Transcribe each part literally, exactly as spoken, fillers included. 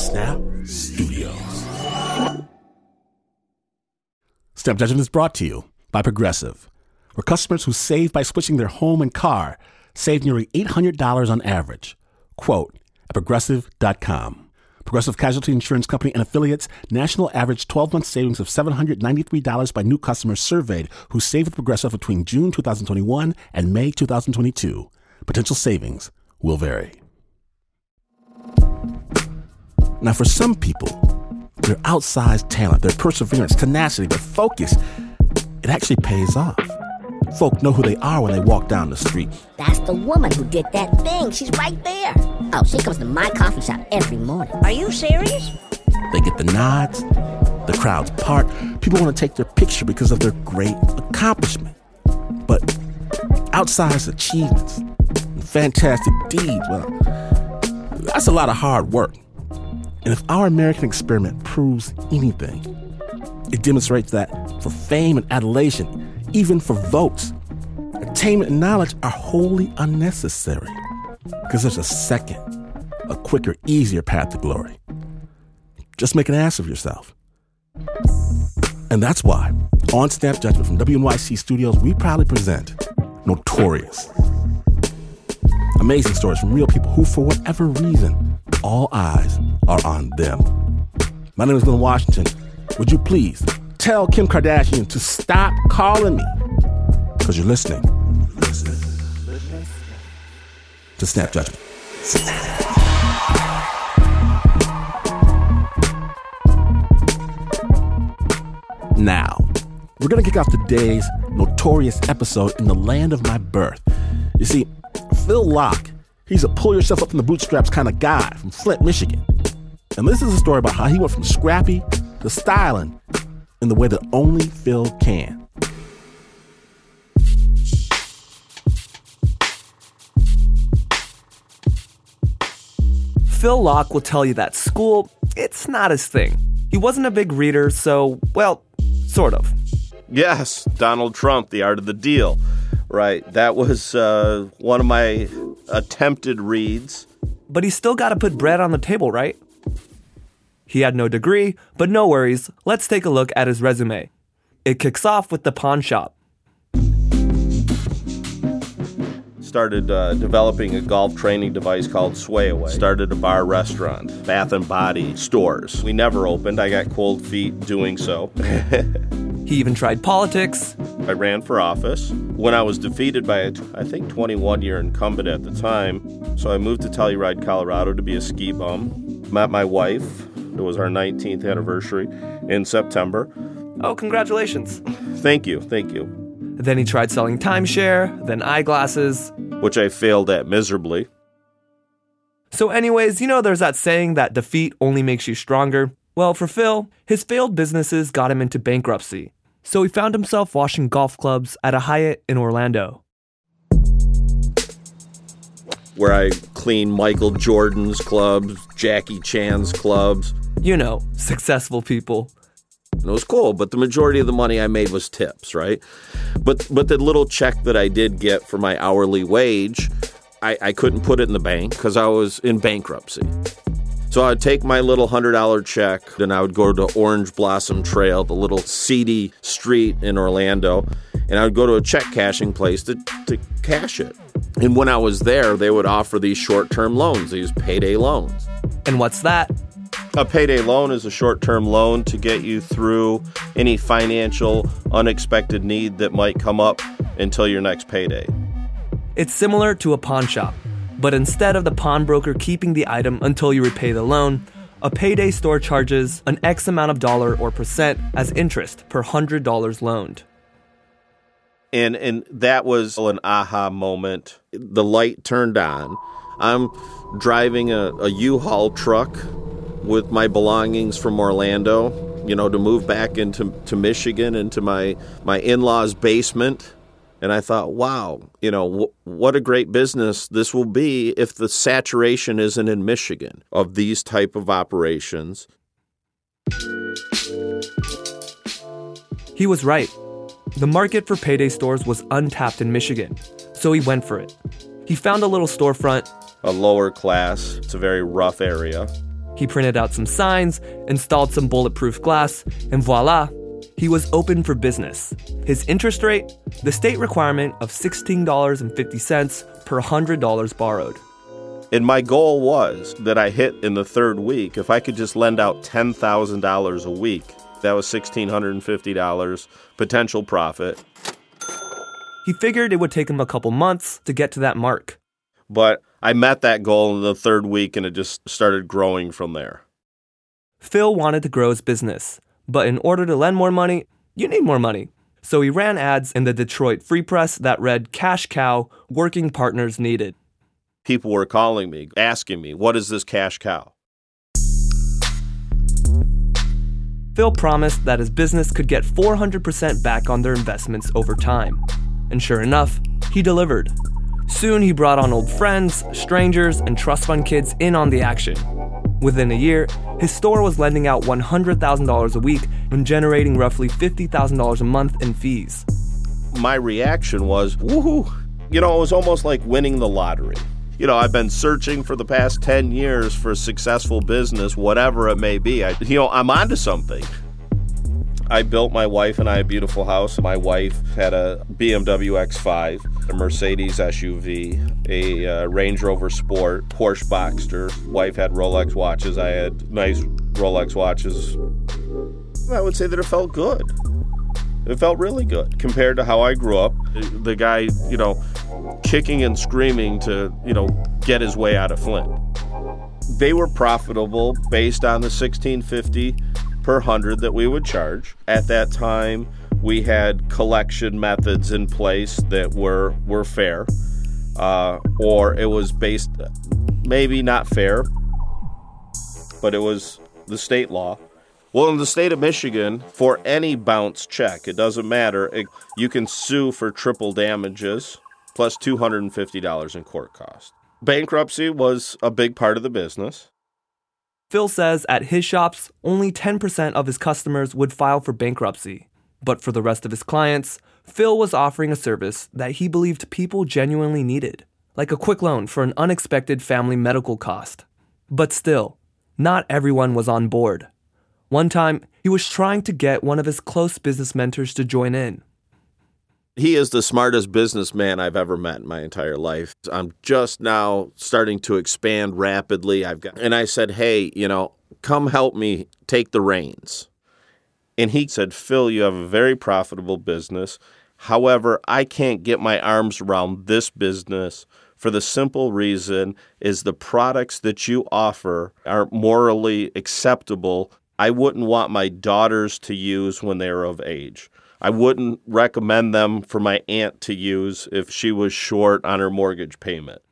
Snap Studios. Snap Judgment is brought to you by Progressive, where customers who save by switching their home and car save nearly eight hundred dollars on average. Quote at progressive dot com. Progressive Casualty Insurance Company and affiliates, national average twelve-month savings of seven hundred ninety-three dollars by new customers surveyed who saved with Progressive between June twenty twenty-one and May twenty twenty-two. Potential savings will vary. Now, for some people, their outsized talent, their perseverance, tenacity, their focus, it actually pays off. Folk know who they are when they walk down the street. That's the woman who did that thing. She's right there. Oh, she comes to my coffee shop every morning. Are you serious? They get the nods. The crowds part. People want to take their picture because of their great accomplishment. But outsized achievements and fantastic deeds, well, that's a lot of hard work. And if our American experiment proves anything, it demonstrates that for fame and adulation, even for votes, attainment and knowledge are wholly unnecessary because there's a second, a quicker, easier path to glory. Just make an ass of yourself. And that's why, on Snap Judgment from W N Y C Studios, we proudly present Notorious. Amazing stories from real people who, for whatever reason, all eyes are on them. My name is Glenn Washington. Would you please tell Kim Kardashian to stop calling me? Because you're listening. Listen. Listen. To Snap Judgment. Now, we're going to kick off today's Notorious episode in the land of my birth. You see, Phil Locke, he's a pull-yourself-up-in-the-bootstraps kind of guy from Flint, Michigan. And this is a story about how he went from scrappy to styling in the way that only Phil can. Phil Locke will tell you that school, it's not his thing. He wasn't a big reader, so, well, sort of. Yes, Donald Trump, The Art of the Deal. Right, that was uh, one of my attempted reads. But he's still got to put bread on the table, right? He had no degree, but no worries. Let's take a look at his resume. It kicks off with the pawn shop. Started uh, developing a golf training device called Sway Away. Started a bar restaurant, Bath and Body stores. We never opened. I got cold feet doing so. He even tried politics. I ran for office. When I was defeated by a, I think, twenty-one-year incumbent at the time, so I moved to Telluride, Colorado to be a ski bum. Met my wife. It was our nineteenth anniversary in September. Oh, congratulations. Thank you, thank you. Then he tried selling timeshare, then eyeglasses. Which I failed at miserably. So anyways, you know there's that saying that defeat only makes you stronger? Well, for Phil, his failed businesses got him into bankruptcy. So he found himself washing golf clubs at a Hyatt in Orlando. Where I cleaned Michael Jordan's clubs, Jackie Chan's clubs. You know, successful people. It was cool, but the majority of the money I made was tips, right? But but the little check that I did get for my hourly wage, I, I couldn't put it in the bank because I was in bankruptcy. So I'd take my little one hundred dollars check, and I would go to Orange Blossom Trail, the little seedy street in Orlando, and I would go to a check cashing place to, to cash it. And when I was there, they would offer these short-term loans, these payday loans. And what's that? A payday loan is a short-term loan to get you through any financial unexpected need that might come up until your next payday. It's similar to a pawn shop, but instead of the pawnbroker keeping the item until you repay the loan, a payday store charges an X amount of dollar or percent as interest per one hundred dollars loaned. And and that was an aha moment. The light turned on. I'm driving a, a U-Haul truck with my belongings from Orlando, you know, to move back into to Michigan, into my, my in-laws' basement. And I thought, wow, you know, w- what a great business this will be if the saturation isn't in Michigan of these type of operations. He was right. The market for payday stores was untapped in Michigan, so he went for it. He found a little storefront. A lower class. It's a very rough area. He printed out some signs, installed some bulletproof glass, and voila, he was open for business. His interest rate? The state requirement of sixteen dollars and fifty cents per one hundred dollars borrowed. And my goal was that I hit in the third week, if I could just lend out ten thousand dollars a week, that was one thousand six hundred fifty dollars potential profit. He figured it would take him a couple months to get to that mark. But I met that goal in the third week, and it just started growing from there. Phil wanted to grow his business, but in order to lend more money, you need more money. So he ran ads in the Detroit Free Press that read, "Cash cow, working partners needed." People were calling me, asking me, what is this cash cow? Phil promised that his business could get four hundred percent back on their investments over time. And sure enough, he delivered. Soon he brought on old friends, strangers, and trust fund kids in on the action. Within a year, his store was lending out one hundred thousand dollars a week and generating roughly fifty thousand dollars a month in fees. My reaction was, woohoo! You know, it was almost like winning the lottery. You know, I've been searching for the past ten years for a successful business, whatever it may be. I, you know, I'm onto something. I built my wife and I a beautiful house. My wife had a B M W X five, a Mercedes S U V, a uh, Range Rover Sport, Porsche Boxster. Wife had Rolex watches. I had nice Rolex watches. I would say that it felt good. It felt really good compared to how I grew up. The guy, you know, kicking and screaming to, you know, get his way out of Flint. They were profitable based on the sixteen fifty per hundred that we would charge. At that time, we had collection methods in place that were were fair, uh, or it was based, maybe not fair, but it was the state law. Well, in the state of Michigan, for any bounce check, it doesn't matter, it, you can sue for triple damages plus two hundred fifty dollars in court costs. Bankruptcy was a big part of the business. Phil says at his shops, only ten percent of his customers would file for bankruptcy. But for the rest of his clients, Phil was offering a service that he believed people genuinely needed, like a quick loan for an unexpected family medical cost. But still, not everyone was on board. One time, he was trying to get one of his close business mentors to join in. He is the smartest businessman I've ever met in my entire life. I'm just now starting to expand rapidly. I've got, and I said, hey, you know, come help me take the reins. And he said, Phil, you have a very profitable business. However, I can't get my arms around this business for the simple reason is the products that you offer are morally acceptable. I wouldn't want my daughters to use when they're of age. I wouldn't recommend them for my aunt to use if she was short on her mortgage payment.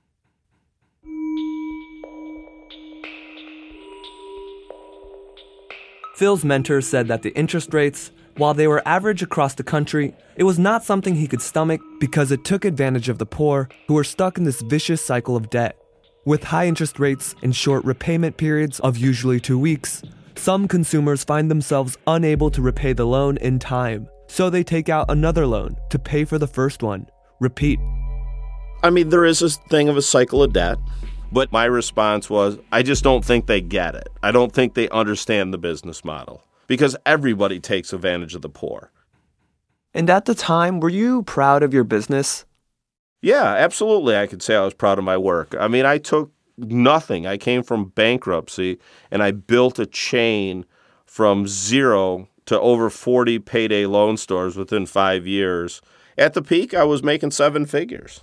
Phil's mentor said that the interest rates, while they were average across the country, it was not something he could stomach because it took advantage of the poor who were stuck in this vicious cycle of debt. With high interest rates and short repayment periods of usually two weeks, some consumers find themselves unable to repay the loan in time. So they take out another loan to pay for the first one. Repeat. I mean, there is this thing of a cycle of debt, but my response was, I just don't think they get it. I don't think they understand the business model because everybody takes advantage of the poor. And at the time, were you proud of your business? Yeah, absolutely. I could say I was proud of my work. I mean, I took nothing. I came from bankruptcy and I built a chain from zero to over forty payday loan stores within five years. At the peak, I was making seven figures.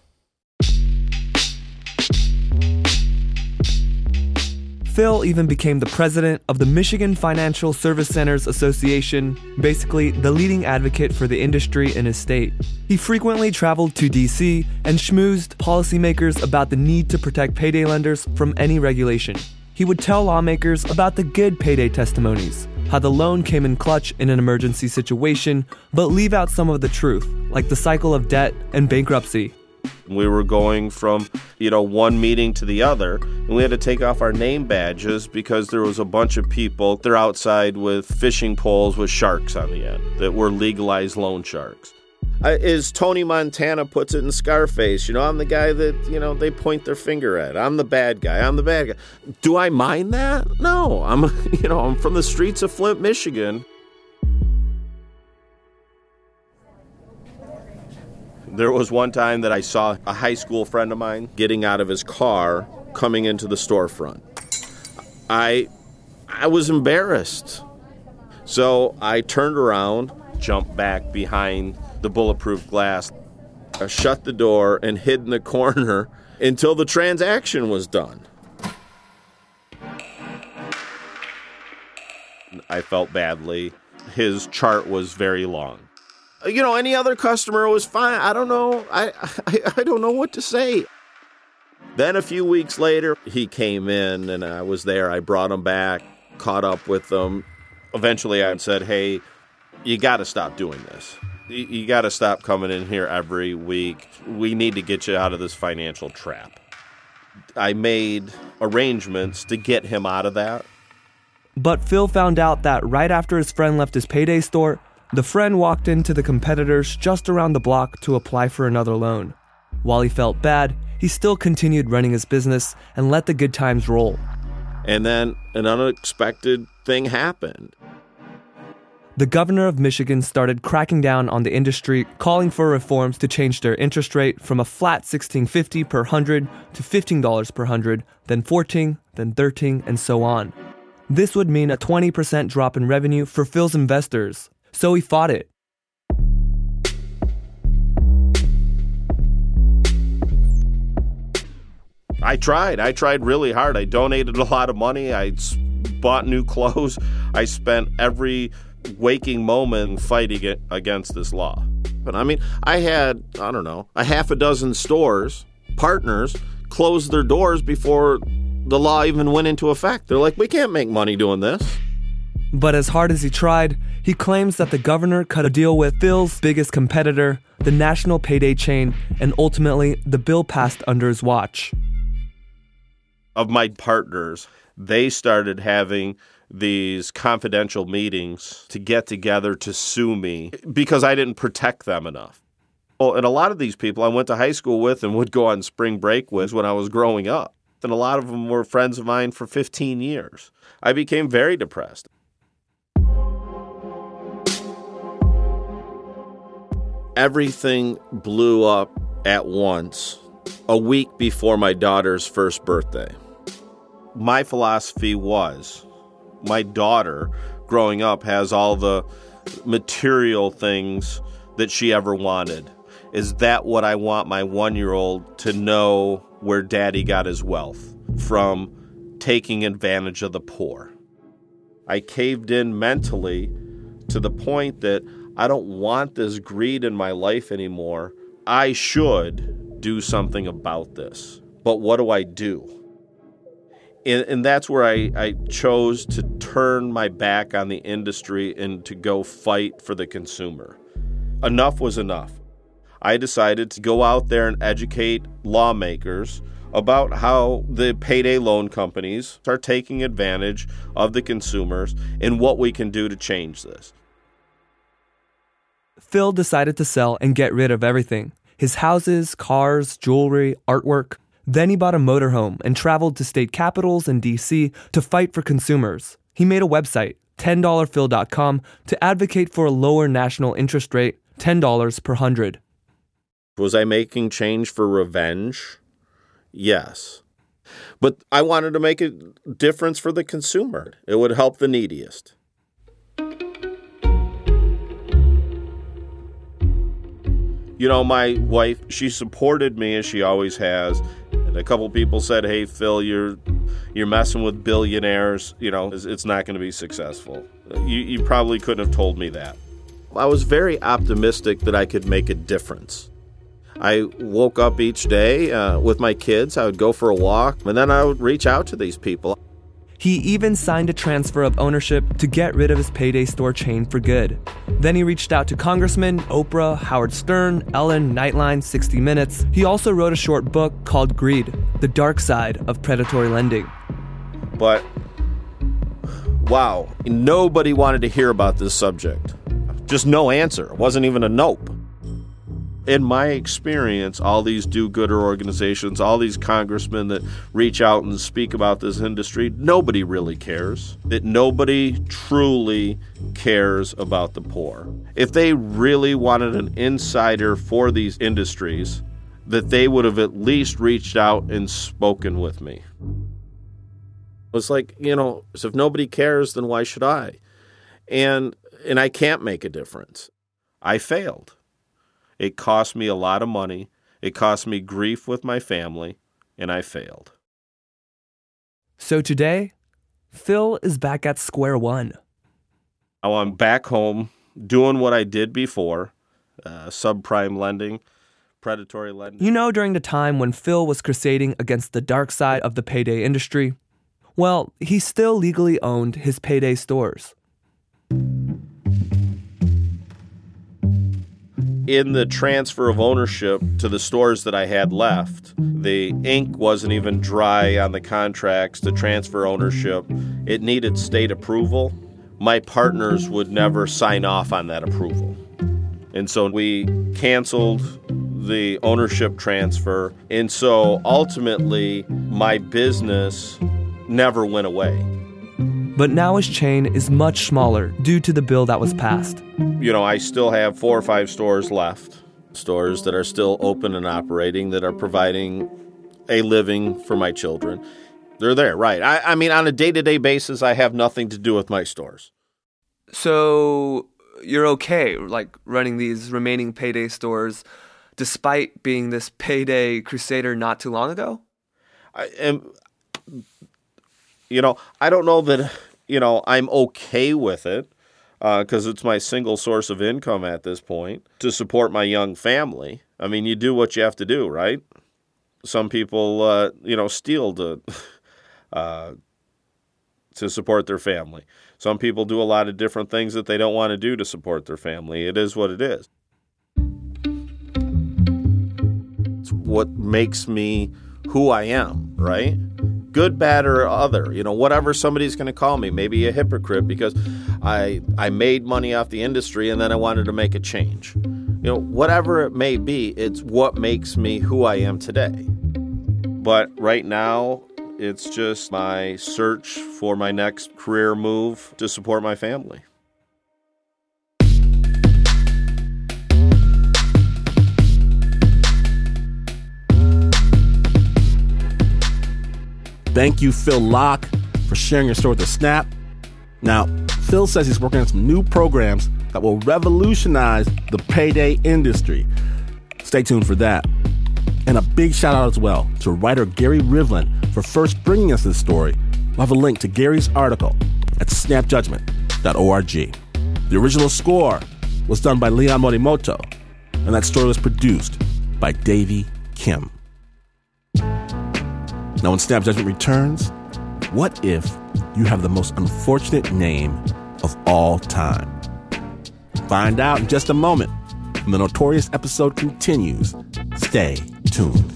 Phil even became the president of the Michigan Financial Service Centers Association, basically the leading advocate for the industry in his state. He frequently traveled to D C and schmoozed policymakers about the need to protect payday lenders from any regulation. He would tell lawmakers about the good payday testimonies, how the loan came in clutch in an emergency situation, but leave out some of the truth, like the cycle of debt and bankruptcy. We were going from, you know, one meeting to the other, and we had to take off our name badges because there was a bunch of people, they're outside with fishing poles with sharks on the end that were legalized loan sharks. As Tony Montana puts it in Scarface, you know, I'm the guy that, you know, they point their finger at. I'm the bad guy. I'm the bad guy. Do I mind that? No. I'm, you know, I'm from the streets of Flint, Michigan. There was one time that I saw a high school friend of mine getting out of his car, coming into the storefront. I, I was embarrassed. So I turned around, jumped back behind the bulletproof glass, I shut the door and hid in the corner until the transaction was done. I felt badly. His chart was very long. You know, any other customer was fine. I don't know. I, I, I don't know what to say. Then a few weeks later, he came in and I was there. I brought him back, caught up with him. Eventually I said, hey, you got to stop doing this. You, you got to stop coming in here every week. We need to get you out of this financial trap. I made arrangements to get him out of that. But Phil found out that right after his friend left his payday store, the friend walked into the competitors just around the block to apply for another loan. While he felt bad, he still continued running his business and let the good times roll. And then an unexpected thing happened. The governor of Michigan started cracking down on the industry, calling for reforms to change their interest rate from a flat sixteen fifty per hundred to fifteen dollars per hundred, then fourteen, then thirteen, and so on. This would mean a twenty percent drop in revenue for Phil's investors, so he fought it. I tried. I tried really hard. I donated a lot of money. I bought new clothes. I spent every waking moment fighting against this law. But I mean, I had, I don't know, a half a dozen stores, partners, close their doors before the law even went into effect. They're like, we can't make money doing this. But as hard as he tried, he claims that the governor cut a deal with Phil's biggest competitor, the national payday chain, and ultimately the bill passed under his watch. Of my partners, they started having these confidential meetings to get together to sue me because I didn't protect them enough. Oh, and a lot of these people I went to high school with and would go on spring break with when I was growing up. And a lot of them were friends of mine for fifteen years. I became very depressed. Everything blew up at once a week before my daughter's first birthday. My philosophy was, my daughter, growing up, has all the material things that she ever wanted. Is that what I want my one-year-old to know where daddy got his wealth? From taking advantage of the poor. I caved in mentally to the point that I don't want this greed in my life anymore. I should do something about this. But what do I do? And, and that's where I, I chose to turn my back on the industry and to go fight for the consumer. Enough was enough. I decided to go out there and educate lawmakers about how the payday loan companies are taking advantage of the consumers and what we can do to change this. Phil decided to sell and get rid of everything. His houses, cars, jewelry, artwork. Then he bought a motorhome and traveled to state capitals in D C to fight for consumers. He made a website, ten dollar phil dot com, to advocate for a lower national interest rate, ten dollars per hundred. Was I making change for revenge? Yes. But I wanted to make a difference for the consumer. It would help the neediest. You know, my wife, she supported me as she always has. And a couple people said, hey, Phil, you're you're messing with billionaires. You know, it's, it's not going to be successful. You, you probably couldn't have told me that. I was very optimistic that I could make a difference. I woke up each day uh, with my kids. I would go for a walk, and then I would reach out to these people. He even signed a transfer of ownership to get rid of his payday store chain for good. Then he reached out to Congressman, Oprah, Howard Stern, Ellen, Nightline, sixty minutes. He also wrote a short book called Greed, The Dark Side of Predatory Lending. But, wow, nobody wanted to hear about this subject. Just no answer. It wasn't even a nope. In my experience, all these do-gooder organizations, all these congressmen that reach out and speak about this industry, nobody really cares. That nobody truly cares about the poor. If they really wanted an insider for these industries, that they would have at least reached out and spoken with me. It's like, you know, so if nobody cares, then why should I? And and I can't make a difference. I failed. It cost me a lot of money. It cost me grief with my family, and I failed. So today, Phil is back at square one. Now I'm back home doing what I did before, uh, subprime lending, predatory lending. You know, during the time when Phil was crusading against the dark side of the payday industry, well, he still legally owned his payday stores. In the transfer of ownership to the stores that I had left, the ink wasn't even dry on the contracts to transfer ownership. It needed state approval. My partners would never sign off on that approval. And so we canceled the ownership transfer. And so ultimately, my business never went away. But now his chain is much smaller due to the bill that was passed. You know, I still have four or five stores left, stores that are still open and operating, that are providing a living for my children. They're there, right. I, I mean, on a day-to-day basis, I have nothing to do with my stores. So you're okay, like, running these remaining payday stores despite being this payday crusader not too long ago? I am... You know, I don't know that, you know, I'm okay with it because uh, it's my single source of income at this point to support my young family. I mean, you do what you have to do, right? Some people, uh, you know, steal to, uh, to support their family. Some people do a lot of different things that they don't want to do to support their family. It is what it is. It's what makes me who I am, right? Good, bad, or other, you know, whatever somebody's going to call me, maybe a hypocrite because I I made money off the industry and then I wanted to make a change. You know, whatever it may be, it's what makes me who I am today. But right now, it's just my search for my next career move to support my family. Thank you, Phil Locke, for sharing your story with The Snap. Now, Phil says he's working on some new programs that will revolutionize the payday industry. Stay tuned for that. And a big shout out as well to writer Gary Rivlin for first bringing us this story. We'll have a link to Gary's article at snap judgment dot org. The original score was done by Leon Morimoto, and that story was produced by Davey Kim. Now, when Snap Judgment returns, what if you have the most unfortunate name of all time? Find out in just a moment when the Notorious episode continues. Stay tuned.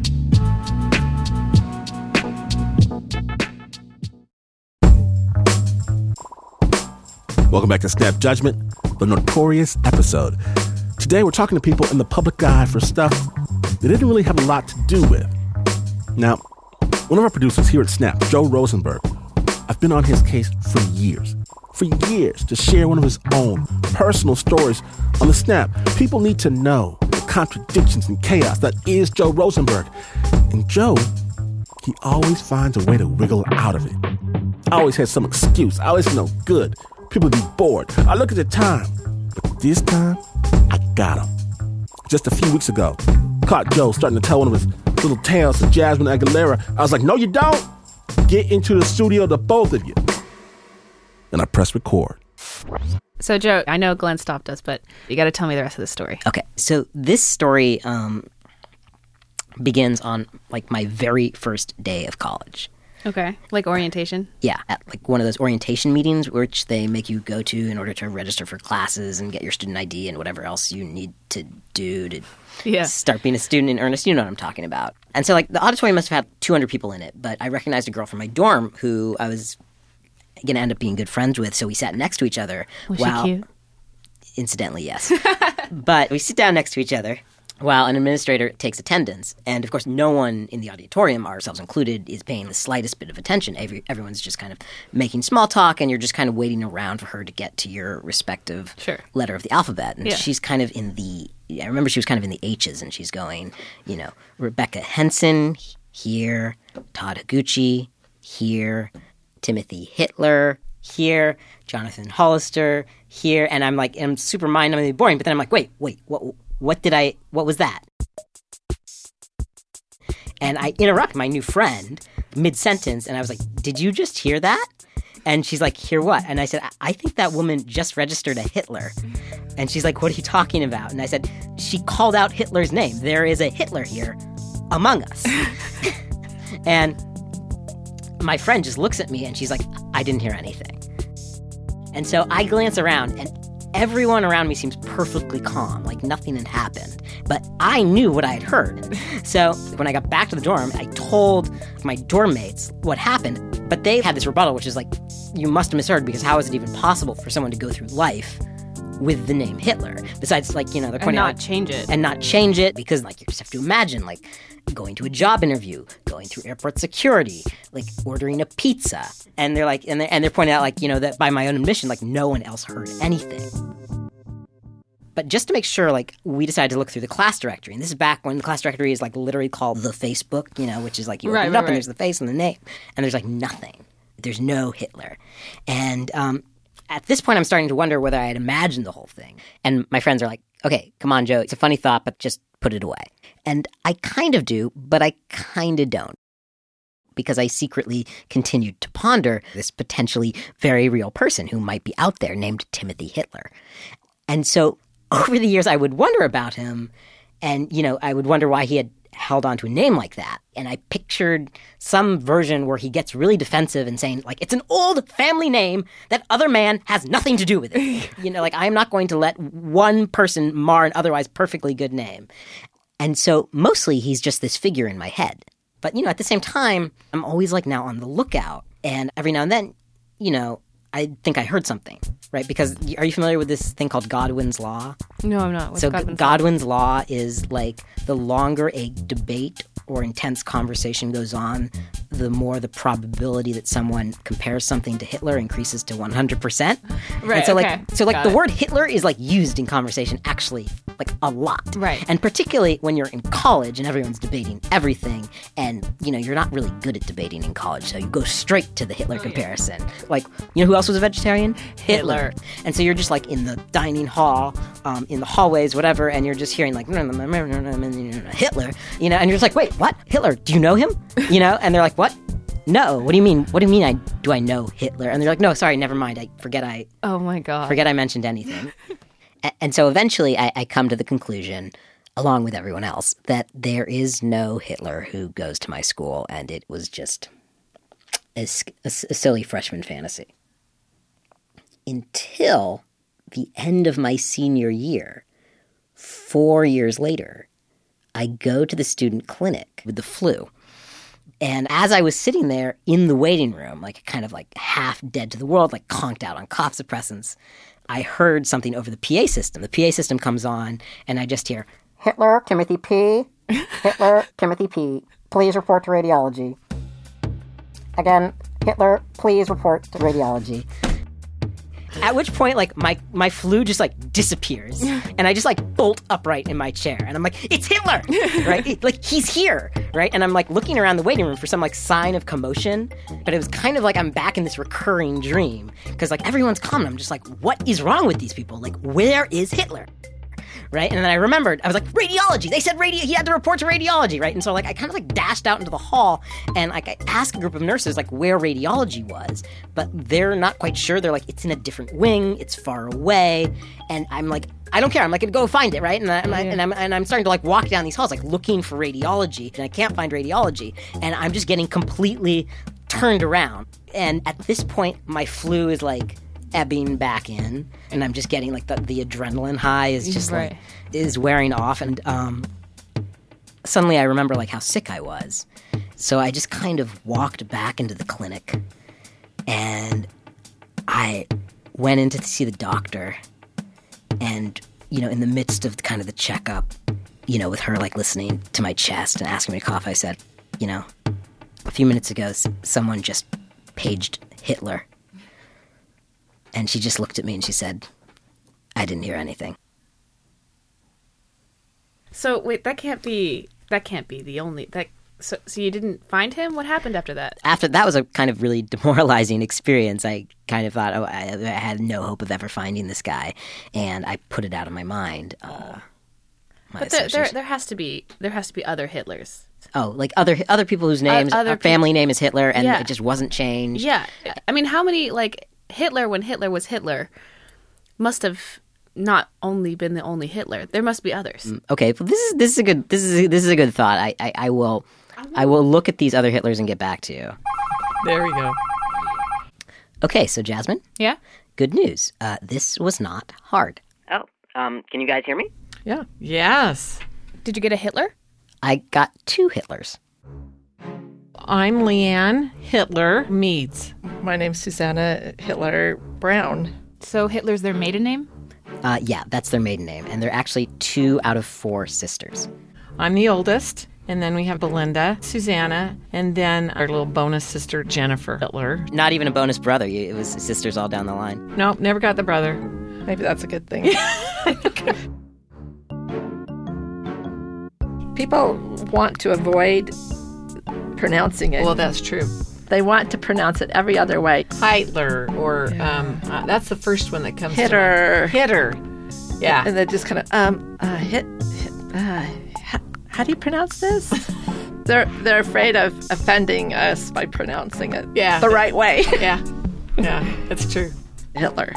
Welcome back to Snap Judgment, the Notorious episode. Today, we're talking to people in the public eye for stuff they didn't really have a lot to do with. Now, one of our producers here at Snap, Joe Rosenberg, I've been on his case for years, for years, to share one of his own personal stories on the Snap. People need to know the contradictions and chaos that is Joe Rosenberg. And Joe, he always finds a way to wiggle out of it. I always has some excuse. I always know good. People be bored. I look at the time. But this time, I got him. Just a few weeks ago, caught Joe starting to tell one of his little tales to Jasmine Aguilera. I was like, no, you don't. Get into the studio, the both of you. And I press record. So, Joe, I know Glenn stopped us, but you got to tell me the rest of the story. Okay, so this story um, begins on, like, my very first day of college. Okay, like orientation? Yeah, at like one of those orientation meetings which they make you go to in order to register for classes and get your student I D and whatever else you need to do to yeah. start being a student in earnest. You know what I'm talking about. And so, like, the auditorium must have had two hundred people in it, but I recognized a girl from my dorm who I was going to end up being good friends with, so we sat next to each other. Was while, she cute? Incidentally, yes. But we sit down next to each other, while an administrator takes attendance. And, of course, no one in the auditorium, ourselves included, is paying the slightest bit of attention. Every, everyone's just kind of making small talk, and you're just kind of waiting around for her to get to your respective Sure. letter of the alphabet. And Yeah. she's kind of in the – I remember she was kind of in the H's, and she's going, you know, Rebecca Henson, here, Todd Higuchi, here, Timothy Hitler, here, Jonathan Hollister, here. And I'm like – I'm super mind-numbingly boring, but then I'm like, wait, wait, what – What did I, what was that? And I interrupt my new friend mid-sentence, and I was like, did you just hear that? And she's like, hear what? And I said, I, I think that woman just registered a Hitler. And she's like, what are you talking about? And I said, she called out Hitler's name. There is a Hitler here among us. And my friend just looks at me, and she's like, I didn't hear anything. And so I glance around, and everyone around me seems perfectly calm, like nothing had happened. But I knew what I had heard. So when I got back to the dorm, I told my dorm mates what happened. But they had this rebuttal, which is like, you must have misheard, because how is it even possible for someone to go through life with the name Hitler? Besides, like, you know, they're And pointing not out, change it. And not change it, because, like, you just have to imagine, like, going to a job interview, going through airport security, like, ordering a pizza. And they're like, and they're, and they're pointing out, like, you know, that by my own admission, like, no one else heard anything. But just to make sure, like, we decided to look through the class directory. And this is back when the class directory is, like, literally called the Facebook, you know, which is, like, you open Right, it right, up and right. there's the face and the name. And there's, like, nothing. There's no Hitler. And um, at this point, I'm starting to wonder whether I had imagined the whole thing. And my friends are like, okay, come on, Joe. It's a funny thought, but just put it away. And I kind of do, but I kind of don't. Because I secretly continued to ponder this potentially very real person who might be out there named Timothy Hitler. And so over the years, I would wonder about him, and, you know, I would wonder why he had held on to a name like that. And I pictured some version where he gets really defensive and saying, like, it's an old family name. That other man has nothing to do with it. You know, like, I'm not going to let one person mar an otherwise perfectly good name. And so mostly he's just this figure in my head. But, you know, at the same time, I'm always, like, now on the lookout. And every now and then, you know, I think I heard something, right? Because are you familiar with this thing called Godwin's Law? No, I'm not. What's so Godwin's Godwin's Law is like the longer a debate or intense conversation goes on, the more the probability that someone compares something to Hitler increases to one hundred percent. Right, And so okay. like so like Got the it. word Hitler is like used in conversation actually like a lot. Right. And particularly when you're in college and everyone's debating everything, and you know, you're not really good at debating in college, so you go straight to the Hitler comparison. Like, you know who else was a vegetarian? Hitler. And so you're just like in the dining hall, um, in the hallways, whatever, and you're just hearing like Hitler, you know, and you're just like, wait, what? Hitler? Do you know him? You know, and they're like, what? No. What do you mean? What do you mean? I do I know Hitler? And they're like, no, sorry, never mind. I forget. I Oh my god. forget I mentioned anything. A- and so eventually, I, I come to the conclusion, along with everyone else, that there is no Hitler who goes to my school, and it was just a, s- a s- a silly freshman fantasy. Until the end of my senior year, four years later, I go to the student clinic with the flu. And as I was sitting there in the waiting room, like kind of like half dead to the world, like conked out on cough suppressants, I heard something over the P A system. The P A system comes on, and I just hear, Hitler, Timothy P. Hitler, Timothy P. Please report to radiology. Again, Hitler, please report to radiology. At which point, like, my, my flu just, like, disappears. And I just, like, bolt upright in my chair. And I'm like, it's Hitler! Right? It- like, he's here! Right? And I'm, like, looking around the waiting room for some, like, sign of commotion. But it was kind of like I'm back in this recurring dream. Because, like, everyone's calm. And I'm just like, what is wrong with these people? Like, where is Hitler? Right? And then I remembered, I was like, radiology! They said radi- he had to report to radiology, right? And so, like, I kind of, like, dashed out into the hall, and, like, I asked a group of nurses, like, where radiology was, but they're not quite sure. They're like, it's in a different wing, it's far away, and I'm like, I don't care, I'm, like, gonna go find it, right? And, I, and, I, and, I'm, and I'm starting to, like, walk down these halls, like, looking for radiology, and I can't find radiology, and I'm just getting completely turned around. And at this point, my flu is, like, ebbing back in, and I'm just getting like the, the adrenaline high is just Right. like is wearing off, and um suddenly I remember like how sick I was. So I just kind of walked back into the clinic, and I went in to see the doctor, and you know, in the midst of kind of the checkup, you know, with her like listening to my chest and asking me to cough, I said, you know, a few minutes ago, s- someone just paged Hitler. And she just looked at me and she said, I didn't hear anything. So wait, that can't be that can't be the only that. So, so you didn't find him? What happened after that? After that was a kind of really demoralizing experience. I kind of thought, oh, I, I had no hope of ever finding this guy, and I put it out of my mind. Uh, my But there, there, association- there has to be there has to be other Hitlers. oh, like other other people whose names, other a family name is Hitler, and Yeah. it just wasn't changed. Yeah, I mean, how many like Hitler when Hitler was Hitler must have not only been the only Hitler. There must be others. Okay, well, this is this is a good this is this is a good thought. I, I, I will I will look at these other Hitlers and get back to you. There we go. Okay, so Jasmine, Yeah. good news. Uh, this was not hard. Oh, um, can you guys hear me? Yeah. Yes. Did you get a Hitler? I got two Hitlers. I'm Leanne Hitler Meads. My name's Susanna Hitler Brown. So Hitler's their maiden name? Uh, yeah, that's their maiden name, and they're actually two out of four sisters. I'm the oldest. And then we have Belinda, Susanna, and then our little bonus sister, Jennifer Hitler. Not even a bonus brother. You- It was sisters all down the line. Nope, never got the brother. Maybe that's a good thing. People want to avoid pronouncing it. Well, that's true. They want to pronounce it every other way. Hitler, or um, uh, that's the first one that comes Hitter. to mind. Hitter. Yeah. And they just kind of, um, uh, hit, hit uh, ha- how do you pronounce this? they're they're afraid of offending us by pronouncing it Yeah. the right way. Yeah. Yeah, that's true. Hitler.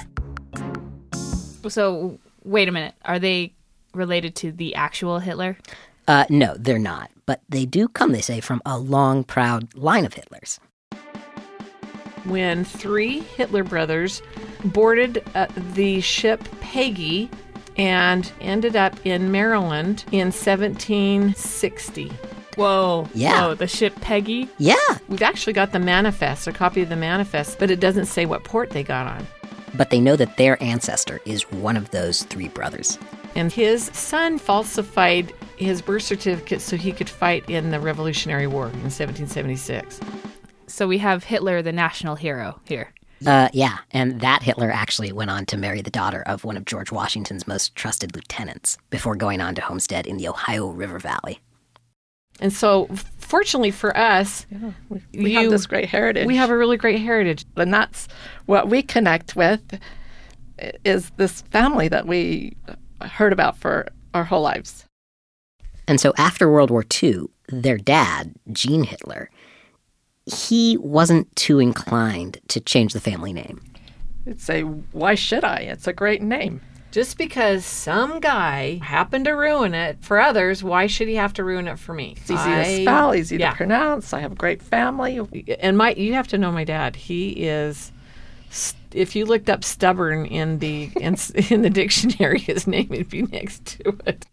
So wait a minute. Are they related to the actual Hitler? Uh, no, they're not. But they do come, they say, from a long, proud line of Hitlers. When three Hitler brothers boarded uh, the ship Peggy and ended up in Maryland in seventeen sixty. Whoa. Yeah. Whoa, the ship Peggy? Yeah, We've actually got the manifest, a copy of the manifest, but it doesn't say what port they got on. but they know that their ancestor is one of those three brothers. And his son falsified his birth certificate so he could fight in the Revolutionary War in seventeen seventy-six. So we have Hitler, the national hero, here. Uh, yeah, and that Hitler actually went on to marry the daughter of one of George Washington's most trusted lieutenants before going on to homestead in the Ohio River Valley. And so, fortunately for us, We, we You- have this great heritage. we have a really great heritage. and that's what we connect with is this family that we heard about for our whole lives. And so after World War Two, their dad, Gene Hitler, he wasn't too inclined to change the family name. You'd say, why should I? It's a great name. Just because some guy happened to ruin it for others, why should he have to ruin it for me? It's easy to spell, easy yeah. to pronounce. I have a great family. And my, you have to know my dad. He is, st- if you looked up stubborn in the in, in the dictionary, his name would be next to it.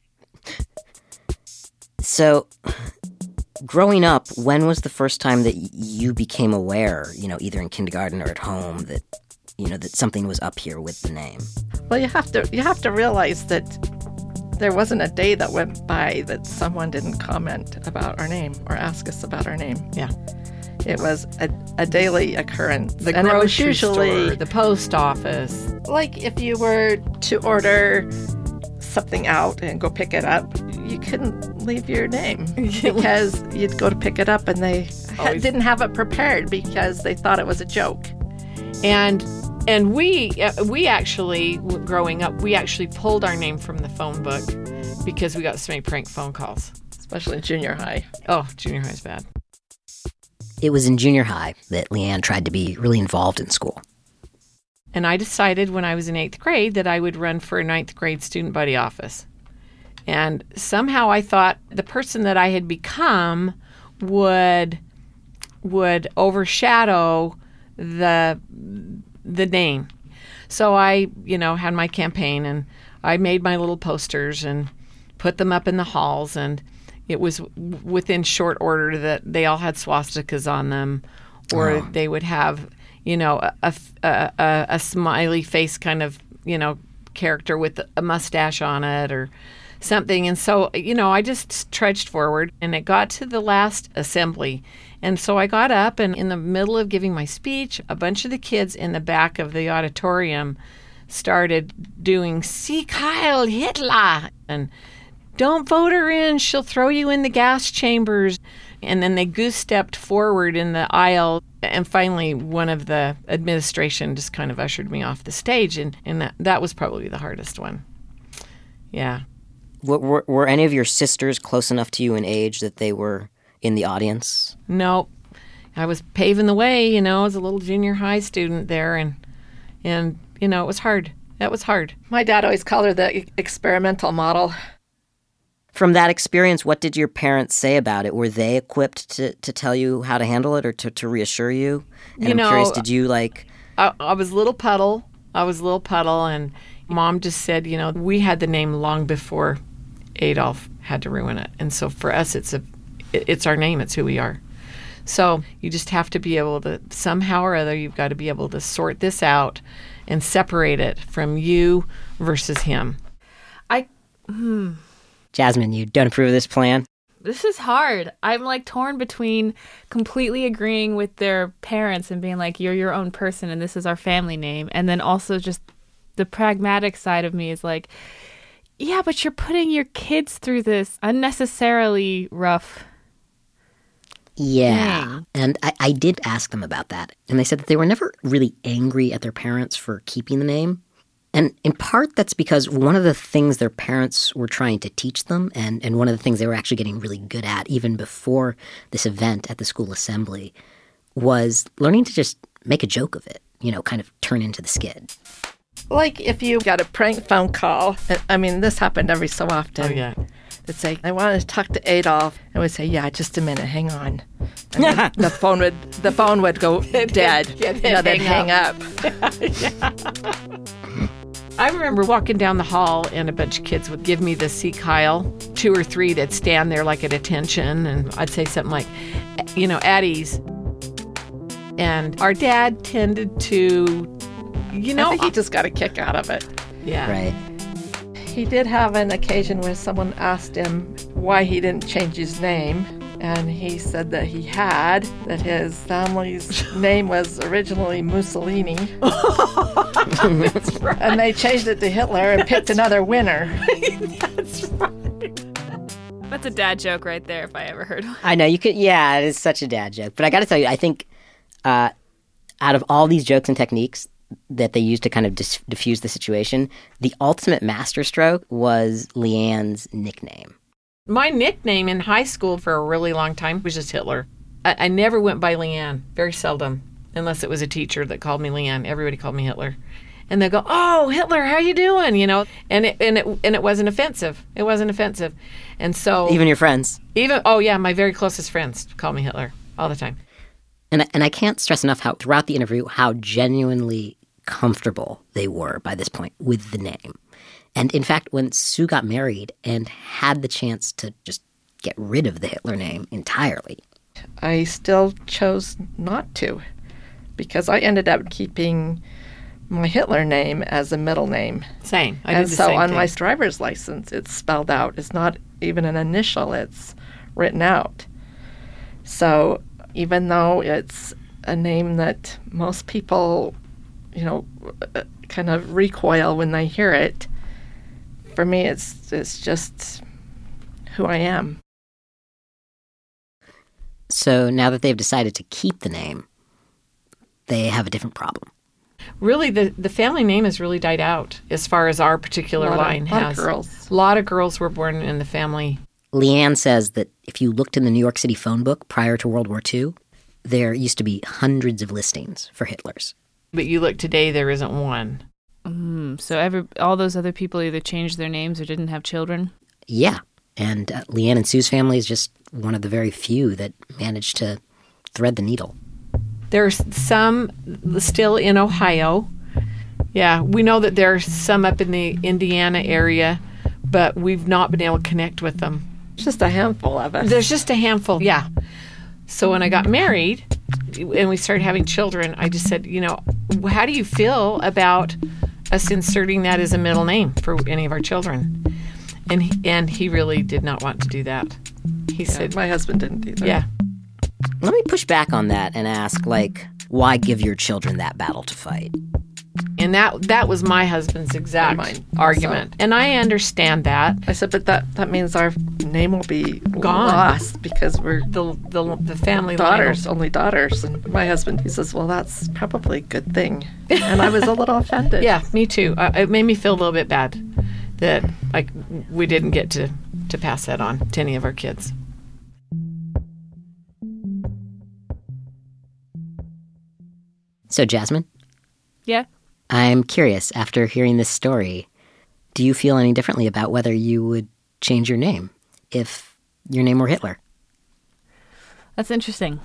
So, growing up, when was the first time that y- you became aware, you know, either in kindergarten or at home, that, you know, that something was up here with the name? Well, you have to you have to realize that there wasn't a day that went by that someone didn't comment about our name or ask us about our name. Yeah. It was a, a daily occurrence. The and it was grocery usually store, the post office. like if you were to order something out and go pick it up, you couldn't leave your name because you'd go to pick it up and they ha- Always. didn't have it prepared because they thought it was a joke. And and we uh, we actually, growing up, we actually pulled our name from the phone book because we got so many prank phone calls. Especially in junior high. Oh, junior high's bad. It was in junior high that Leanne tried to be really involved in school. And I decided when I was in eighth grade that I would run for a ninth grade student body office. And somehow I thought the person that I had become would would overshadow the the name. So I, you know, had my campaign and I made my little posters and put them up in the halls, and it was w- within short order that they all had swastikas on them, or Oh. they would have, you know, a, a, a, a smiley face kind of, you know, character with a mustache on it, or something. And so, you know, I just trudged forward, and it got to the last assembly. And so I got up, and in the middle of giving my speech, a bunch of the kids in the back of the auditorium started doing "Sieg Heil Hitler" and "Don't vote her in, she'll throw you in the gas chambers." And then they goose-stepped forward in the aisle. And finally, one of the administration just kind of ushered me off the stage. And, and that, that was probably the hardest one. Yeah. Were, were, were any of your sisters close enough to you in age that they were in the audience? No. I was paving the way, you know, as a little junior high student there. And, and you know, it was hard. That was hard. My dad always called her the experimental model. From that experience, what did your parents say about it? Were they equipped to, to tell you how to handle it or to, to reassure you? And You I'm know, curious, did you like... I, I was little Puddle. I was little Puddle, and Mom just said, you know, we had the name long before Adolf had to ruin it. And so for us, it's a, it's our name. It's who we are. So you just have to be able to, somehow or other, you've got to be able to sort this out and separate it from you versus him. I, hmm. Jasmine, you don't approve of this plan? This is hard. I'm like torn between completely agreeing with their parents and being like, you're your own person and this is our family name. And then also just the pragmatic side of me is like, yeah, but you're putting your kids through this unnecessarily rough. Yeah. Dang. And I, I did ask them about that. And they said that they were never really angry at their parents for keeping the name. And in part, that's because one of the things their parents were trying to teach them, and, and one of the things they were actually getting really good at even before this event at the school assembly, was learning to just make a joke of it, you know, kind of turn into the skid. Like if you got a prank phone call, I mean, this happened every so often. Oh, yeah. It'd say, I want to talk to Adolf. And we'd say, yeah, just a minute, hang on. And then the phone would the phone would go dead. Yeah, You know, they'd hang up. I remember walking down the hall and a bunch of kids would give me the Sieg Heil, two or three that'd stand there like at attention, and I'd say something like, you know, at ease. And our dad tended to, you know... I think he just got a kick out of it. Yeah. Right. He did have an occasion where someone asked him why he didn't change his name. And he said that he had, that his family's name was originally Mussolini. That's right. And they changed it to Hitler and picked another winner. That's right. That's a dad joke right there if I ever heard one. I know, you could, yeah, it is such a dad joke. But I got to tell you, I think uh, out of all these jokes and techniques that they used to kind of dis- diffuse the situation, the ultimate masterstroke was Leanne's nickname. My nickname in high school for a really long time was just Hitler. I, I never went by Leanne, very seldom, unless it was a teacher that called me Leanne. Everybody called me Hitler. And they go, "Oh, Hitler, how you doing?" You know, and it and it and it wasn't offensive. It wasn't offensive. And so Even your friends. even oh yeah, my very closest friends call me Hitler all the time. And, I- and I can't stress enough how, throughout the interview, how genuinely comfortable they were by this point with the name. And in fact, when Sue got married and had the chance to just get rid of the Hitler name entirely. I still chose not to because I ended up keeping my Hitler name as a middle name. Same. I and did the so same on thing. my driver's license, it's spelled out. It's not even an initial, it's written out. So even though it's a name that most people, you know, kind of recoil when they hear it, for me, it's it's just who I am. So now that they've decided to keep the name, they have a different problem. Really, the, the family name has really died out as far as our particular A lot of- line lot of has. girls. A lot of girls were born in the family. Leanne says that if you looked in the New York City phone book prior to World War Two, there used to be hundreds of listings for Hitlers. But you look today, there isn't one. Mm, so every all those other people either changed their names or didn't have children? Yeah. And uh, Leanne and Sue's family is just one of the very few that managed to thread the needle. There's some still in Ohio. Yeah, we know that there's some up in the Indiana area, but we've not been able to connect with them. Just a handful of us. There's just a handful, yeah. So when I got married and we started having children, I just said, you know, how do you feel about us inserting that as a middle name for any of our children? And he, and he really did not want to do that. He Yeah, said, my husband didn't either. yeah. Let me push back on that and ask, like, why give your children that battle to fight? And that that was my husband's exact Mine. argument. And I understand that. I said, but that, that means our name will be Gone. lost because we're The the, the family daughters, line- only daughters. And my husband, he says, well, that's probably a good thing. And I was a little offended. Yeah, me too. Uh, it made me feel a little bit bad that like we didn't get to, to pass that on to any of our kids. So, Jasmine, Yeah. I'm curious, after hearing this story, do you feel any differently about whether you would change your name if your name were Hitler? That's interesting.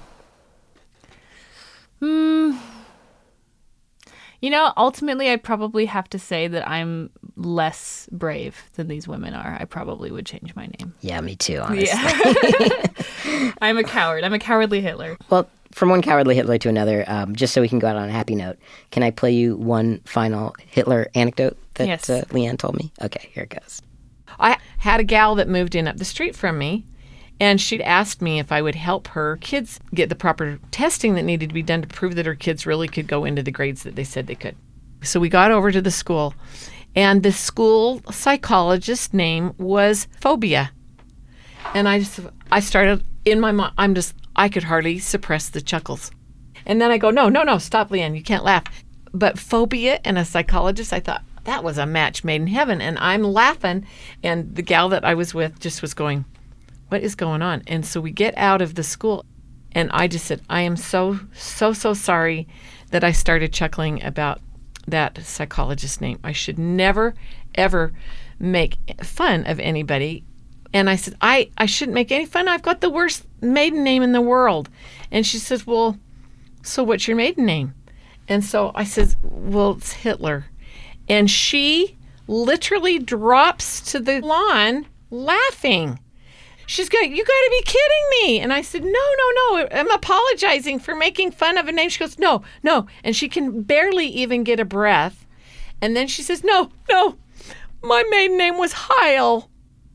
Hmm. You know, ultimately, I'd probably have to say that I'm less brave than these women are. I probably would change my name. Yeah, me too, honestly. Yeah. I'm a coward. I'm a cowardly Hitler. Well, from one cowardly Hitler to another, um, just so we can go out on a happy note, can I play you one final Hitler anecdote that Yes. uh, Leanne told me? Okay, here it goes. I had a gal that moved in up the street from me, and she'd asked me if I would help her kids get the proper testing that needed to be done to prove that her kids really could go into the grades that they said they could. So we got over to the school, and the school psychologist's name was Phobia. And I just, I started in my mind, I'm just, I could hardly suppress the chuckles. And then I go, no, no, no, stop, Leanne, you can't laugh. But Phobia and a psychologist, I thought, that was a match made in heaven. And I'm laughing, and the gal that I was with just was going, what is going on? And so we get out of the school, and I just said, I am so, so, so sorry that I started chuckling about that psychologist's name. I should never, ever make fun of anybody. And I said, I, I shouldn't make any fun. I've got the worst maiden name in the world. And she says, well, so what's your maiden name? And so I said, well, it's Hitler. And she literally drops to the lawn laughing. She's going, you got to be kidding me. And I said, no, no, no. I'm apologizing for making fun of a name. She goes, no, no. And she can barely even get a breath. And then she says, no, no. My maiden name was Heil.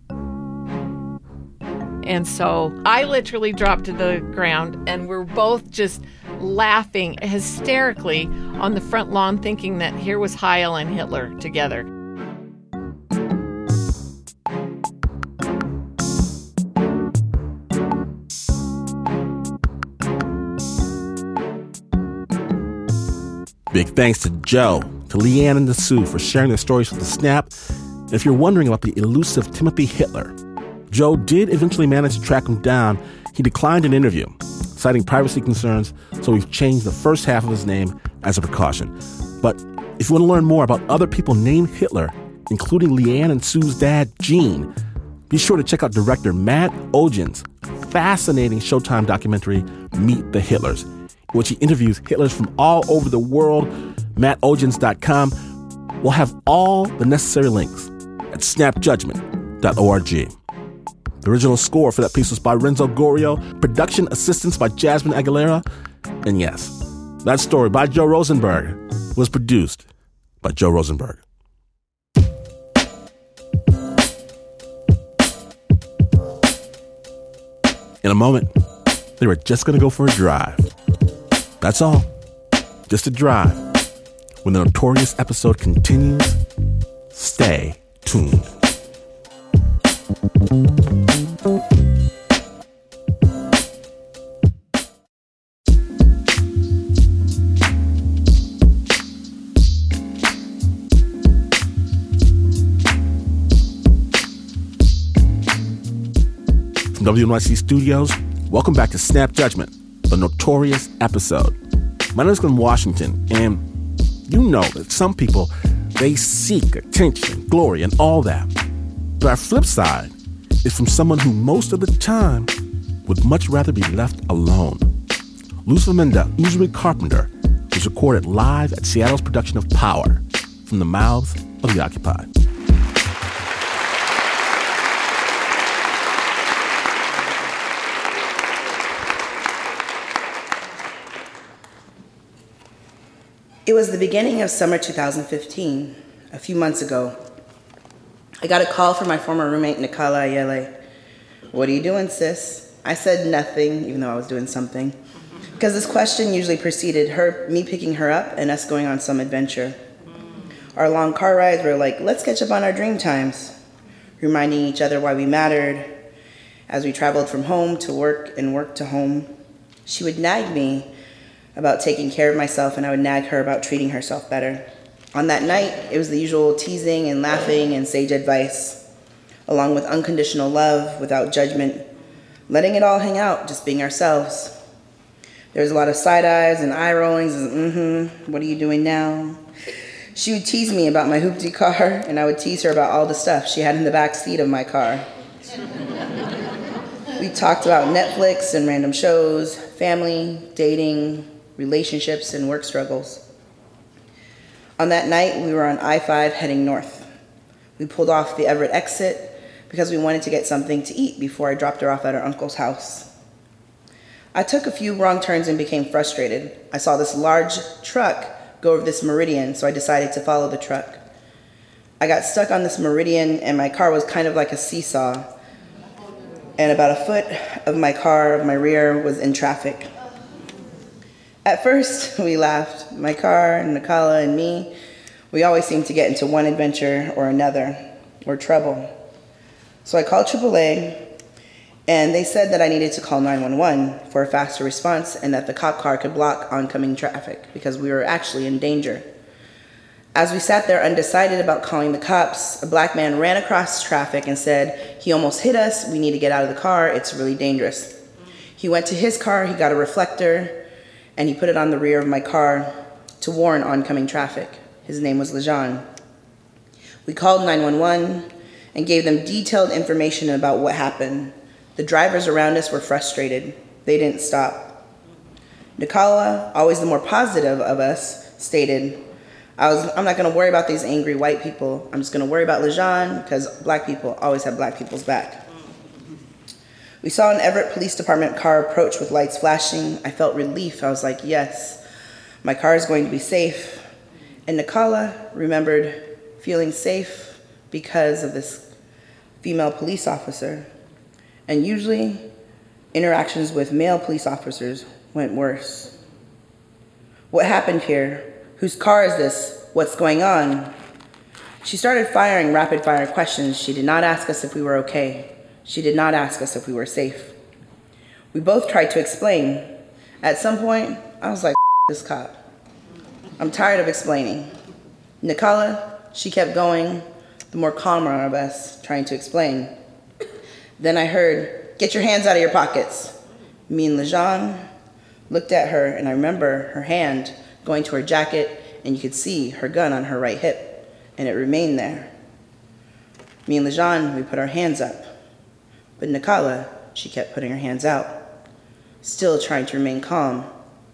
And so I literally dropped to the ground, and we're both just laughing hysterically on the front lawn, thinking that here was Heil and Hitler together. Big thanks to Joe, to Leanne and to Sue for sharing their stories with the Snap. And if you're wondering about the elusive Timothy Hitler, Joe did eventually manage to track him down. He declined an interview, citing privacy concerns, so we've changed the first half of his name as a precaution. But if you want to learn more about other people named Hitler, including Leanne and Sue's dad, Gene, be sure to check out director Matt Ogin's fascinating Showtime documentary, Meet the Hitlers, in which he interviews Hitlers from all over the world. Matt Ogins dot com. We'll have all the necessary links at snap judgment dot org. The original score for that piece was by Renzo Gorio, production assistance by Jasmine Aguilera, and yes, that story by Joe Rosenberg was produced by Joe Rosenberg. In a moment, they were just going to go for a drive. That's all. Just a drive. When the Notorious episode continues, stay tuned. From W N Y C Studios, welcome back to Snap Judgment, the Notorious episode. My name is Glenn Washington, and you know that some people, they seek attention, glory, and all that. But our flip side is from someone who most of the time would much rather be left alone. Luz Verminda Uzuri Carpenter was recorded live at Seattle's production of Power from the mouths of the occupied. It was the beginning of summer two thousand fifteen, a few months ago. I got a call from my former roommate, Nicola Ayele. "What are you doing, sis?" I said nothing, even though I was doing something, because this question usually preceded her, me picking her up and us going on some adventure. Our long car rides were like, let's catch up on our dream times, reminding each other why we mattered. As we traveled from home to work and work to home, she would nag me about taking care of myself, and I would nag her about treating herself better. On that night, it was the usual teasing and laughing and sage advice, along with unconditional love without judgment, letting it all hang out, just being ourselves. There was a lot of side eyes and eye rollings, and mm-hmm, what are you doing now? She would tease me about my hoopty car, and I would tease her about all the stuff she had in the back seat of my car. We talked about Netflix and random shows, family, dating, relationships, and work struggles. On that night, we were on I five heading north. We pulled off the Everett exit because we wanted to get something to eat before I dropped her off at her uncle's house. I took a few wrong turns and became frustrated. I saw this large truck go over this meridian, so I decided to follow the truck. I got stuck on this meridian, and my car was kind of like a seesaw, and about a foot of my car, of my rear, was in traffic. At first, we laughed. My car, Nicola, and me, we always seemed to get into one adventure or another, or trouble. So I called triple A, and they said that I needed to call nine one one for a faster response and that the cop car could block oncoming traffic because we were actually in danger. As we sat there undecided about calling the cops, a black man ran across traffic and said, "He almost hit us, we need to get out of the car, it's really dangerous." He went to his car, he got a reflector, and he put it on the rear of my car to warn oncoming traffic. His name was Lejean. We called nine one one and gave them detailed information about what happened. The drivers around us were frustrated. They didn't stop. Nicola, always the more positive of us, stated, I was, I'm not going to worry about these angry white people. I'm just going to worry about Lejean because black people always have black people's back. We saw an Everett Police Department car approach with lights flashing. I felt relief. I was like, yes, my car is going to be safe. And Nicola remembered feeling safe because of this female police officer. And usually, interactions with male police officers went worse. What happened here? Whose car is this? What's going on? She started firing rapid-fire questions. She did not ask us if we were okay. She did not ask us if we were safe. We both tried to explain. At some point, I was like, this cop. I'm tired of explaining. Nicola, she kept going, the more calmer of us, trying to explain. Then I heard, "Get your hands out of your pockets." Me and Lejean looked at her, and I remember her hand going to her jacket, and you could see her gun on her right hip, and it remained there. Me and Lejean, we put our hands up. But Nicola, she kept putting her hands out, still trying to remain calm.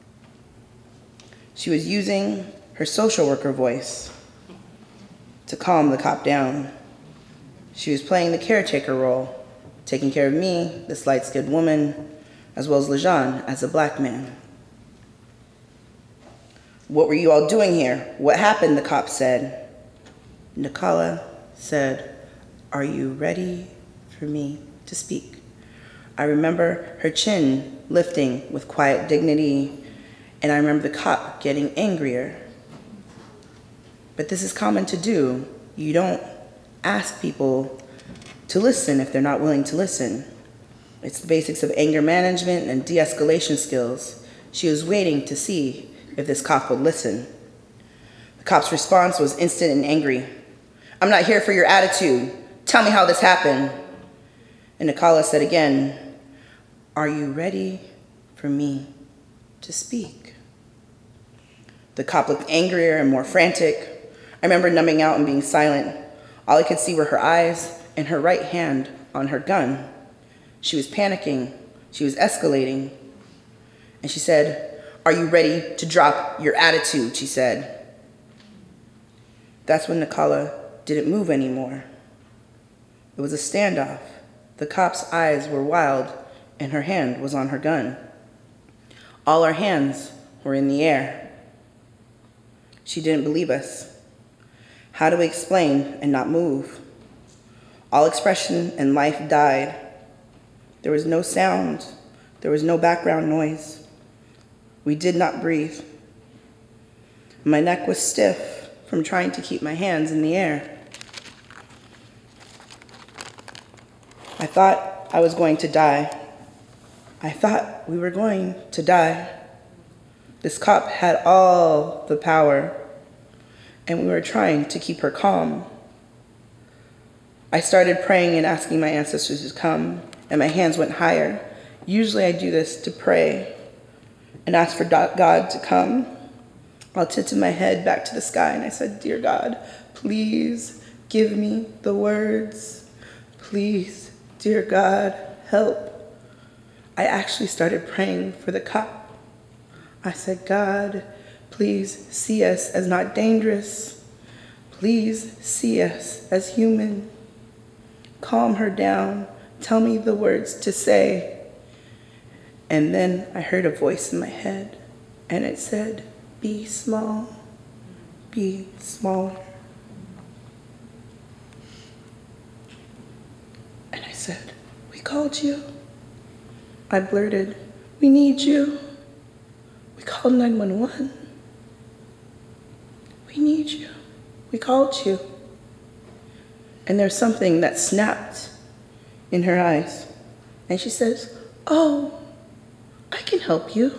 She was using her social worker voice to calm the cop down. She was playing the caretaker role, taking care of me, this light-skinned woman, as well as Lejean as a black man. "What were you all doing here? What happened?" the cop said. Nicola said, "Are you ready for me to speak?" I remember her chin lifting with quiet dignity, and I remember the cop getting angrier. But this is common to do. You don't ask people to listen if they're not willing to listen. It's the basics of anger management and de-escalation skills. She was waiting to see if this cop would listen. The cop's response was instant and angry. "I'm not here for your attitude. Tell me how this happened." And Nicola said again, "Are you ready for me to speak?" The cop looked angrier and more frantic. I remember numbing out and being silent. All I could see were her eyes and her right hand on her gun. She was panicking. She was escalating. And she said, "Are you ready to drop your attitude?" she said. That's when Nicola didn't move anymore. It was a standoff. The cop's eyes were wild, and her hand was on her gun. All our hands were in the air. She didn't believe us. How do we explain and not move? All expression and life died. There was no sound. There was no background noise. We did not breathe. My neck was stiff from trying to keep my hands in the air. I thought I was going to die. I thought we were going to die. This cop had all the power, and we were trying to keep her calm. I started praying and asking my ancestors to come, and my hands went higher. Usually I do this to pray and ask for God to come. I tilted my head back to the sky, and I said, "Dear God, please give me the words. Please, dear God, help." I actually started praying for the cop. I said, "God, please see us as not dangerous. Please see us as human. Calm her down. Tell me the words to say." And then I heard a voice in my head, and it said, "Be small, be smaller." And I said, "We called you." I blurted, "We need you. We called nine one one. We need you. We called you." And there's something that snapped in her eyes. And she says, "Oh, I can help you.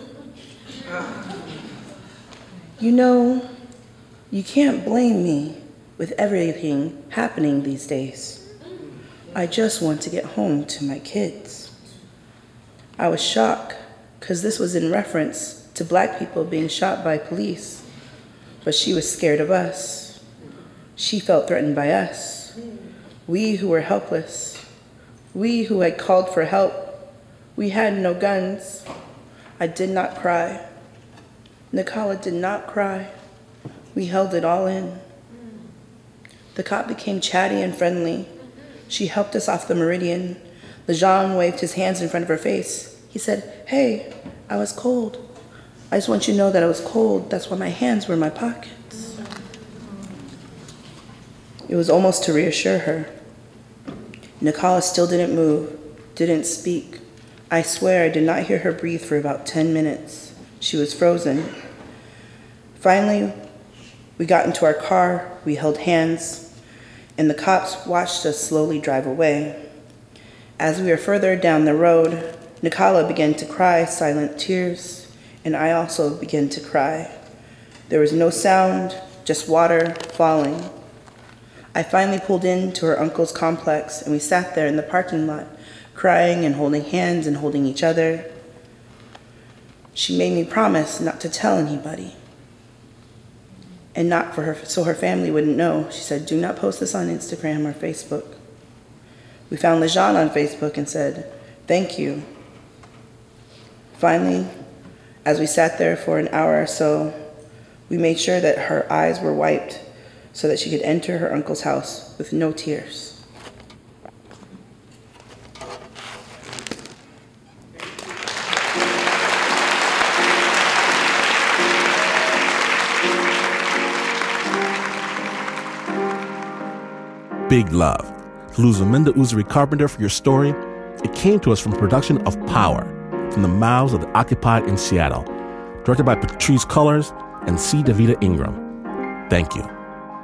You know, you can't blame me with everything happening these days. I just want to get home to my kids." I was shocked because this was in reference to black people being shot by police, but she was scared of us. She felt threatened by us. We who were helpless, we who had called for help, we had no guns. I did not cry. Nikala did not cry. We held it all in. The cop became chatty and friendly. She helped us off the Meridian. Lejean waved his hands in front of her face. He said, "Hey, I was cold. I just want you to know that I was cold. That's why my hands were in my pockets." It was almost to reassure her. Nikala still didn't move, didn't speak. I swear I did not hear her breathe for about ten minutes. She was frozen. Finally, we got into our car, we held hands, and the cops watched us slowly drive away. As we were further down the road, Nikala began to cry silent tears, and I also began to cry. There was no sound, just water falling. I finally pulled into her uncle's complex, and we sat there in the parking lot, crying and holding hands and holding each other. She made me promise not to tell anybody, and not for her, so her family wouldn't know. She said, "Do not post this on Instagram or Facebook." We found Lejean on Facebook and said, "Thank you." Finally, as we sat there for an hour or so, we made sure that her eyes were wiped so that she could enter her uncle's house with no tears. Big love to Luzminda Uzuri Carpenter for your story. It came to us from production of Power, from the mouths of the occupied in Seattle, directed by Patrice Cullors and C. Davida Ingram. Thank you.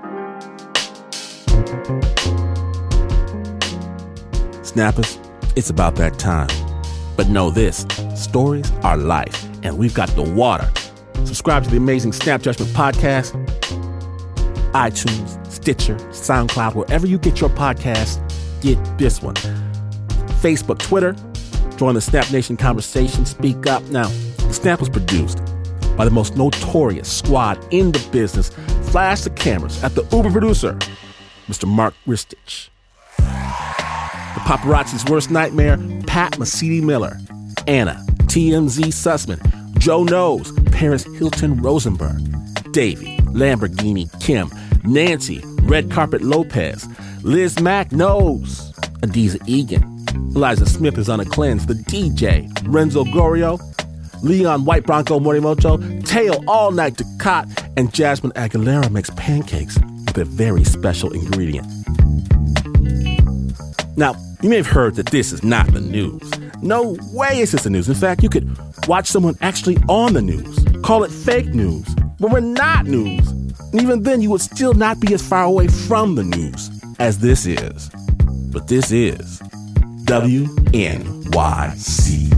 Snappers, it's about that time. But know this, stories are life, and we've got the water. Subscribe to the amazing Snap Judgment podcast, iTunes, Stitcher, SoundCloud, wherever you get your podcasts, get this one. Facebook, Twitter, join the Snap Nation conversation, speak up. Now, Snap was produced by the most notorious squad in the business. Flash the cameras at the Uber producer, Mister Mark Ristich. The paparazzi's worst nightmare, Pat Mesiti-Miller. Anna, T M Z Sussman. Joe Knows, Paris Hilton Rosenberg. Davey, Lamborghini Kim. Nancy, Red Carpet Lopez. Liz Mack Knows. Adiza Egan. Eliza Smith is on a cleanse. The D J, Renzo Gorio. Leon White Bronco Morimoto. Teo All Night Ducat. And Jasmine Aguilera makes pancakes with a very special ingredient. Now, you may have heard that this is not the news. No way is this the news. In fact, you could watch someone actually on the news, call it fake news, but we're not news. And even then, you would still not be as far away from the news as this is. But this is W N Y C.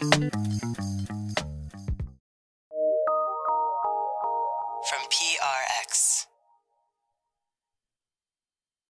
From P R